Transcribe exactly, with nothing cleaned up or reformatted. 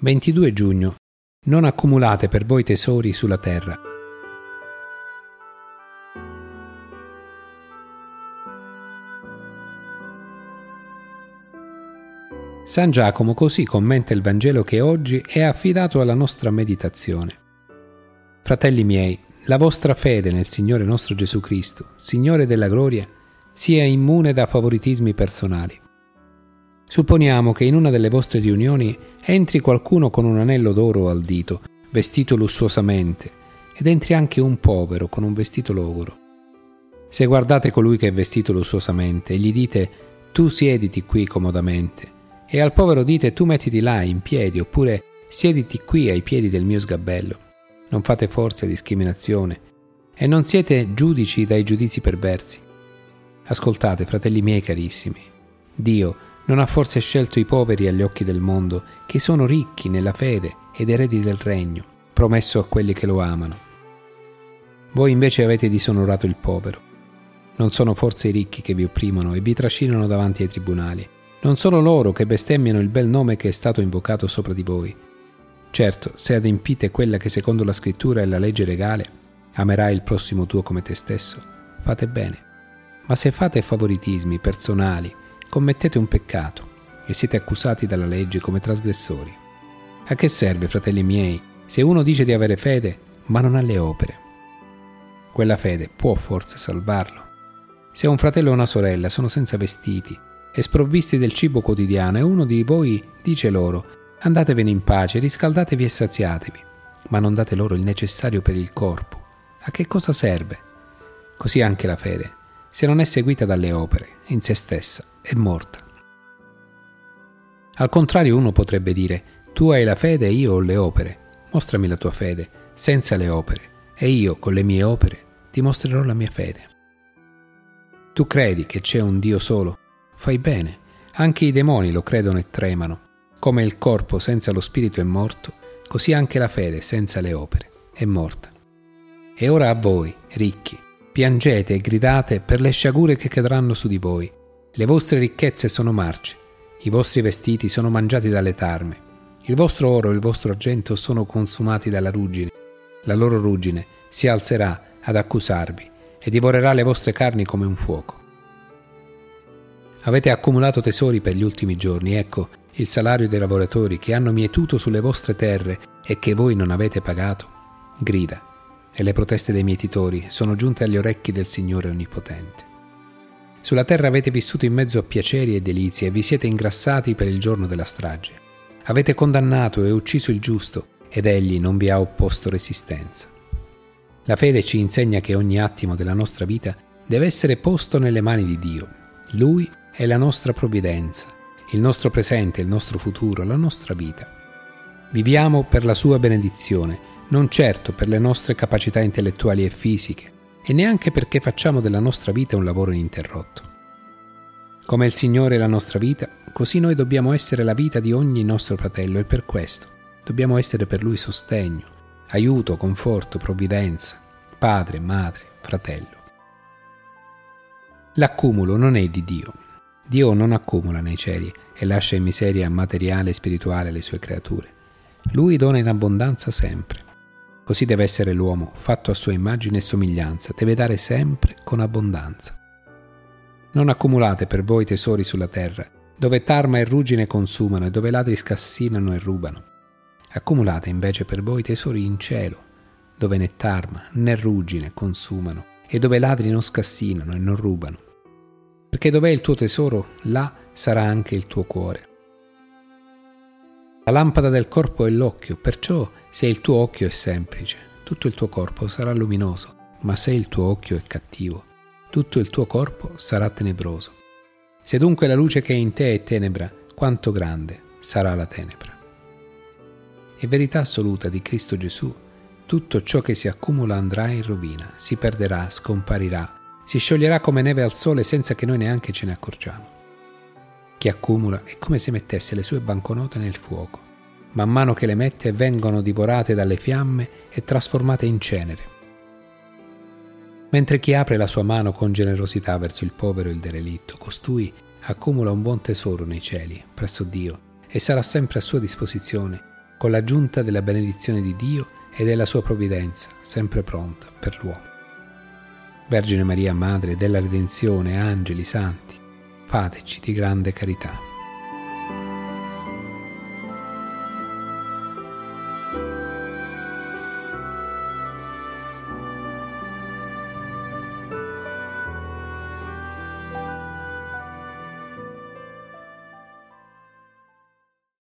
ventidue giugno. Non accumulate per voi tesori sulla terra. San Giacomo così commenta il Vangelo che oggi è affidato alla nostra meditazione. Fratelli miei, la vostra fede nel Signore nostro Gesù Cristo, Signore della gloria, sia immune da favoritismi personali. Supponiamo che in una delle vostre riunioni entri qualcuno con un anello d'oro al dito, vestito lussuosamente, ed entri anche un povero con un vestito logoro. Se guardate colui che è vestito lussuosamente e gli dite «tu siediti qui comodamente», e al povero dite «tu mettiti là in piedi» oppure «siediti qui ai piedi del mio sgabello», non fate forza e discriminazione e non siete giudici dai giudizi perversi. Ascoltate, fratelli miei carissimi, Dio non ha forse scelto i poveri agli occhi del mondo, che sono ricchi nella fede ed eredi del regno, promesso a quelli che lo amano. Voi invece avete disonorato il povero. Non sono forse i ricchi che vi opprimono e vi trascinano davanti ai tribunali? Non sono loro che bestemmiano il bel nome che è stato invocato sopra di voi? Certo, se adempite quella che secondo la scrittura è la legge legale, amerai il prossimo tuo come te stesso, fate bene. Ma se fate favoritismi personali, commettete un peccato e siete accusati dalla legge come trasgressori. A che serve, fratelli miei, se uno dice di avere fede, ma non ha le opere? Quella fede può forse salvarlo? Se un fratello o una sorella sono senza vestiti e sprovvisti del cibo quotidiano e uno di voi dice loro «andatevene in pace, riscaldatevi e saziatevi», ma non date loro il necessario per il corpo, a che cosa serve? Così anche la fede, se non è seguita dalle opere, in se stessa è morta. Al contrario, uno potrebbe dire «tu hai la fede e io ho le opere, mostrami la tua fede senza le opere e io con le mie opere ti mostrerò la mia fede». Tu credi che c'è un Dio solo? Fai bene, anche i demoni lo credono e tremano. Come il corpo senza lo spirito è morto, così anche la fede senza le opere è morta. E ora a voi, ricchi, piangete e gridate per le sciagure che cadranno su di voi. Le vostre ricchezze sono marce, i vostri vestiti sono mangiati dalle tarme, il vostro oro e il vostro argento sono consumati dalla ruggine. La loro ruggine si alzerà ad accusarvi e divorerà le vostre carni come un fuoco. Avete accumulato tesori per gli ultimi giorni, ecco il salario dei lavoratori che hanno mietuto sulle vostre terre e che voi non avete pagato, grida. E le proteste dei mietitori sono giunte agli orecchi del Signore Onnipotente. Sulla terra avete vissuto in mezzo a piaceri e delizie e vi siete ingrassati per il giorno della strage. Avete condannato e ucciso il giusto ed egli non vi ha opposto resistenza. La fede ci insegna che ogni attimo della nostra vita deve essere posto nelle mani di Dio. Lui è la nostra provvidenza, il nostro presente, il nostro futuro, la nostra vita. Viviamo per la sua benedizione, non certo per le nostre capacità intellettuali e fisiche, e neanche perché facciamo della nostra vita un lavoro ininterrotto. Come il Signore è la nostra vita, così noi dobbiamo essere la vita di ogni nostro fratello e per questo dobbiamo essere per Lui sostegno, aiuto, conforto, provvidenza, padre, madre, fratello. L'accumulo non è di Dio. Dio non accumula nei cieli e lascia in miseria materiale e spirituale le sue creature. Lui dona in abbondanza sempre. Così deve essere l'uomo, fatto a sua immagine e somiglianza, deve dare sempre con abbondanza. Non accumulate per voi tesori sulla terra, dove tarma e ruggine consumano e dove ladri scassinano e rubano. Accumulate invece per voi tesori in cielo, dove né tarma né ruggine consumano e dove ladri non scassinano e non rubano. Perché dov'è il tuo tesoro, là sarà anche il tuo cuore. La lampada del corpo è l'occhio, perciò se il tuo occhio è semplice, tutto il tuo corpo sarà luminoso, ma se il tuo occhio è cattivo, tutto il tuo corpo sarà tenebroso. Se dunque la luce che è in te è tenebra, quanto grande sarà la tenebra. È verità assoluta di Cristo Gesù, tutto ciò che si accumula andrà in rovina, si perderà, scomparirà, si scioglierà come neve al sole senza che noi neanche ce ne accorgiamo. Chi accumula è come se mettesse le sue banconote nel fuoco. Man mano che le mette vengono divorate dalle fiamme e trasformate in cenere. Mentre chi apre la sua mano con generosità verso il povero e il derelitto, costui accumula un buon tesoro nei cieli, presso Dio, e sarà sempre a sua disposizione con l'aggiunta della benedizione di Dio e della sua provvidenza, sempre pronta per l'uomo. Vergine Maria, Madre della Redenzione, angeli, santi, fateci di grande carità.